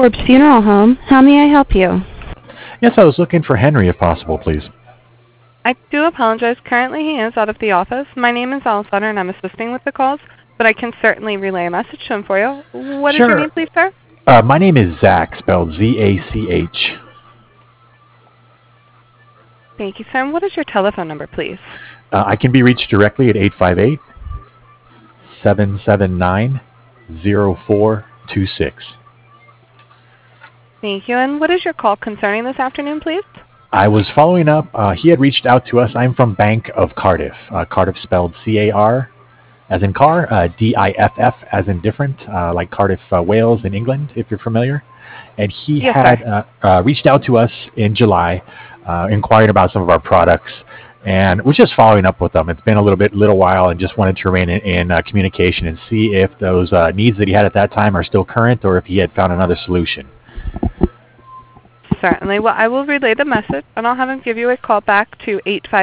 Forbes Funeral Home. How may I help you? Yes, I was looking for Henry if possible, please. I do apologize. Currently, he is out of the office. My name is Alice Sutter, and I'm assisting with the calls, but I can certainly relay a message to him for you. What is your Sure. name, please, sir? My name is Zach, spelled Z-A-C-H. Thank you, sir. And what is your telephone number, please? I can be reached directly at 858-779-0426. Thank you. And what is your call concerning this afternoon, please? I was following up. He had reached out to us. I'm from Bank of Cardiff. Cardiff spelled C-A-R as in car, D-I-F-F as in different, like Cardiff, Wales in England, if you're familiar. And he Yes, had reached out to us in July, inquiring about some of our products, and was just following up with them. It's been a little while, and just wanted to remain in communication and see if those needs that he had at that time are still current, or if he had found another solution. Certainly. Well, I will relay the message, and I'll have him give you a call back to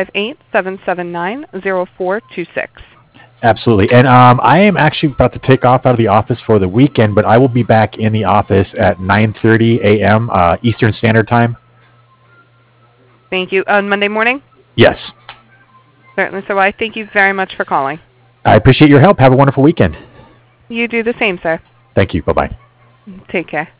858-779-0426. Absolutely. And I am actually about to take off out of the office for the weekend, but I will be back in the office at 9:30 a.m. Eastern Standard Time. Thank you. On Monday morning? Yes. Certainly. So I thank you very much for calling. I appreciate your help. Have a wonderful weekend. You do the same, sir. Thank you. Bye-bye. Take care.